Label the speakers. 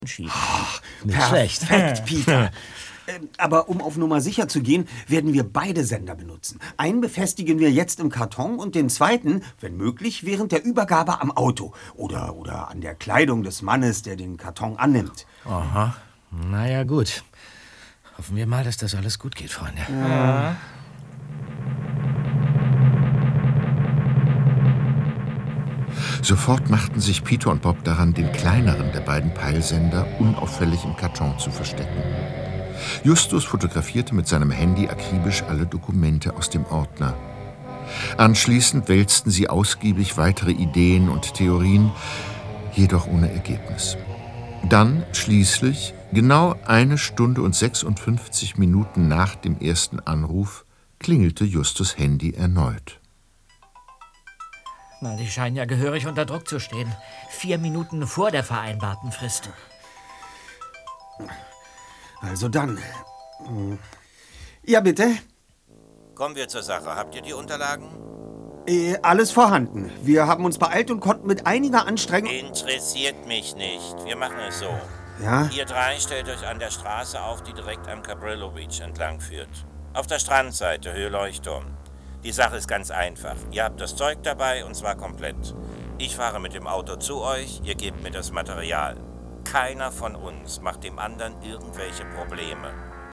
Speaker 1: schieben.
Speaker 2: Nicht schlecht.
Speaker 3: Perfekt, Peter. Aber um auf Nummer sicher zu gehen, werden wir beide Sender benutzen. Einen befestigen wir jetzt im Karton und den zweiten, wenn möglich, während der Übergabe am Auto. Oder an der Kleidung des Mannes, der den Karton annimmt.
Speaker 2: Aha. Naja, gut. Hoffen wir mal, dass das alles gut geht, Freunde.
Speaker 1: Ja.
Speaker 4: Sofort machten sich Peter und Bob daran, den kleineren der beiden Peilsender unauffällig im Karton zu verstecken. Justus fotografierte mit seinem Handy akribisch alle Dokumente aus dem Ordner. Anschließend wälzten sie ausgiebig weitere Ideen und Theorien, jedoch ohne Ergebnis. Dann schließlich, genau 1 Stunde und 56 Minuten nach dem ersten Anruf, klingelte Justus' Handy erneut.
Speaker 1: Na, die scheinen ja gehörig unter Druck zu stehen. 4 Minuten vor der vereinbarten Frist.
Speaker 3: Also dann. Ja, bitte?
Speaker 5: Kommen wir zur Sache. Habt ihr die Unterlagen?
Speaker 3: Alles vorhanden. Wir haben uns beeilt und konnten mit einiger Anstrengung...
Speaker 5: Interessiert mich nicht. Wir machen es so.
Speaker 3: Ja?
Speaker 5: Ihr 3 stellt euch an der Straße auf, die direkt am Cabrillo Beach entlang führt. Auf der Strandseite, Höhe Leuchtturm. Die Sache ist ganz einfach. Ihr habt das Zeug dabei und zwar komplett. Ich fahre mit dem Auto zu euch, ihr gebt mir das Material. Keiner von uns macht dem anderen irgendwelche Probleme.